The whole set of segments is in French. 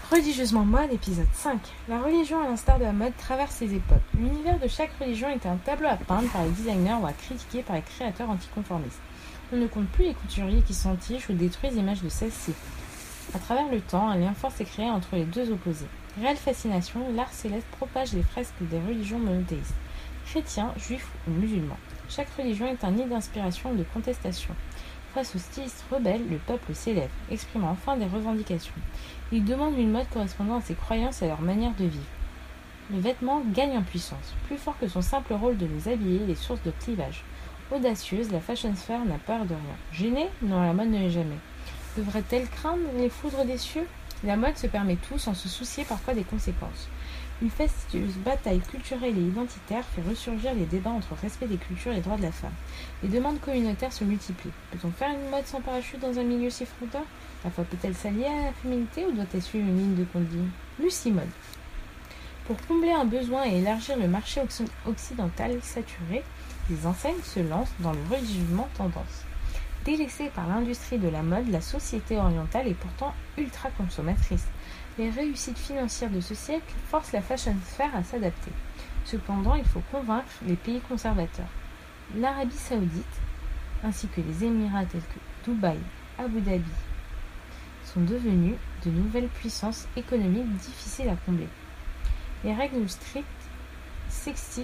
Religieusement mode, épisode 5. La religion, à l'instar de la mode, traverse les époques. L'univers de chaque religion est un tableau à peindre par les designers ou à critiquer par les créateurs anticonformistes. On ne compte plus les couturiers qui s'entichent ou détruisent l'image de celle-ci. À travers le temps, un lien fort s'est créé entre les deux opposés. Réelle fascination, l'art céleste propage les fresques des religions monothéistes, chrétiens, juifs ou musulmans. Chaque religion est un nid d'inspiration et de contestation. Face aux stylistes rebelles, le peuple s'élève, exprimant enfin des revendications. Il demande une mode correspondant à ses croyances et à leur manière de vivre. Le vêtement gagne en puissance. Plus fort que son simple rôle de nous habiller, il est source de clivage. Audacieuse, la fashion sphère n'a peur de rien. Gênée? Non, la mode ne l'est jamais. Devrait-elle craindre les foudres des cieux? La mode se permet tout sans se soucier parfois des conséquences. Une fastueuse bataille culturelle et identitaire fait ressurgir les débats entre respect des cultures et droits de la femme. Les demandes communautaires se multiplient. Peut-on faire une mode sans parachute dans un milieu si fronteur? La foi peut-elle s'allier à la féminité ou doit-elle suivre une ligne de conduite? Lucie Mode. Pour combler un besoin et élargir le marché occidental saturé, les enseignes se lancent dans le religieusement tendance. Délaissée par l'industrie de la mode, la société orientale est pourtant ultra consommatrice. Les réussites financières de ce siècle forcent la fashion sphère à s'adapter. Cependant, il faut convaincre les pays conservateurs. L'Arabie Saoudite, ainsi que les Émirats tels que Dubaï, Abu Dhabi, sont devenus de nouvelles puissances économiques difficiles à combler. Les règles strictes sexistes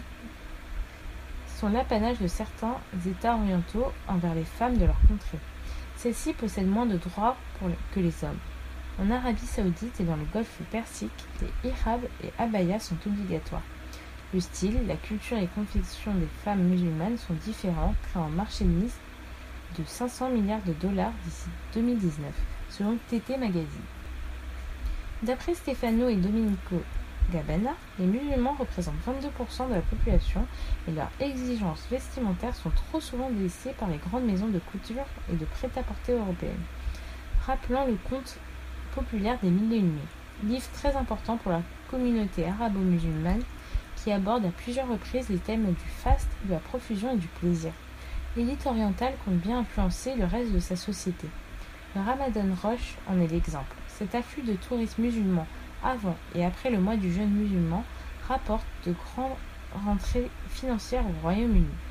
sont l'apanage de certains États orientaux envers les femmes de leur contrée. Celles-ci possèdent moins de droits que les hommes. En Arabie Saoudite et dans le Golfe Persique, les hijabs et abayas sont obligatoires. Le style, la culture et les confections des femmes musulmanes sont différents, créant un marché de niche de 500 milliards de dollars d'ici 2019, selon TT Magazine. D'après Stefano et Domenico Gabbana, les musulmans représentent 22% de la population et leurs exigences vestimentaires sont trop souvent délaissées par les grandes maisons de couture et de prêt-à-porter européennes. Rappelant le conte populaire des Mille et une nuits, livre très important pour la communauté arabo-musulmane qui aborde à plusieurs reprises les thèmes du faste, de la profusion et du plaisir. L'élite orientale compte bien influencer le reste de sa société. Le Ramadan Rush en est l'exemple. Cet afflux de touristes musulmans avant et après le mois du jeûne musulman rapporte de grandes rentrées financières au Royaume-Uni.